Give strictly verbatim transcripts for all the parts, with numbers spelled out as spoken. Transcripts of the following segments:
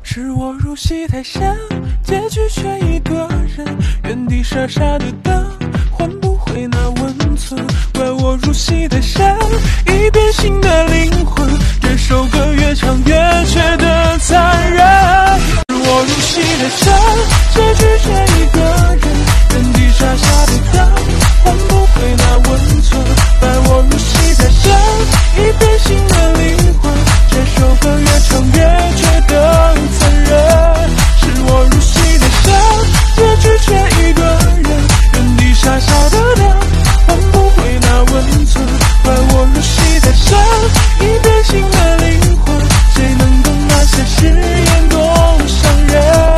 是我入戏太深，结局却一个人原地傻傻的等，换不回那温存。怪我入戏太深，已变心的灵魂，这首歌越唱越觉得残忍。是我入戏太深，结局却一个人原地傻傻的等，换不回那温存。怪我入戏太深，已变心的灵魂，这首歌越唱越觉得残忍。是我入戏太深，结局却一个人原地傻傻的等，换不回那温存。怪我入戏太深，已变心的灵魂，谁能懂那些誓言多伤人。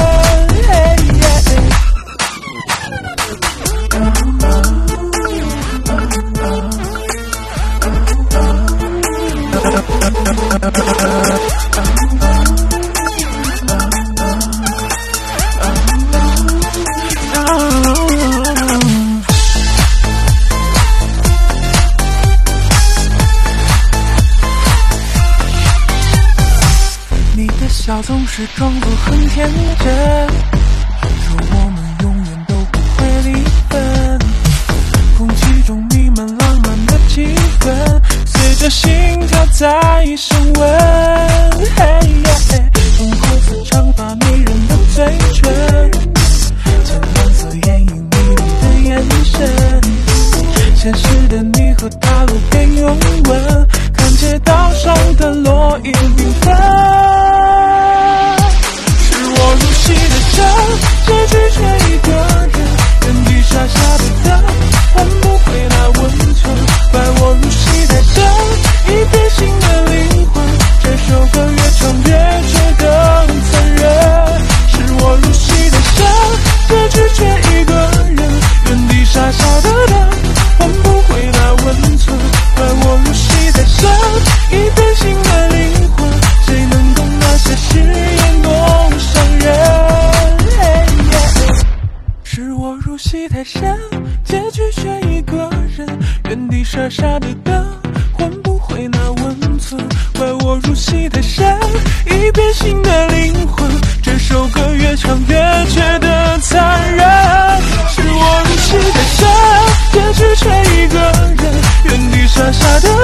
你的笑总是装作很天真，说我们永远都不会离分，空气中弥漫浪漫的气氛，随着心跳在升温。粉红色长发迷人的嘴唇，浅蓝色眼影迷离的眼神，现实的你和大陆边拥吻，看街道上的落英缤纷。是我入戏的深，结局却一个人原地傻傻的等，换不回那温存。怪我入戏太深，已变心的灵魂，这首歌越唱越觉得残忍。是我入戏太深，结局却一个人原地傻傻的等，换不回那温存。怪我入戏太深，已变心的灵魂，谁能懂那些誓言多伤人。是我入戏太深，结局却一个人原地傻傻的等，换不回那温存。怪我入戏太深，已变心的灵魂，这首歌越唱越觉得残忍。是我入戏太深，结局却一个人原地傻傻的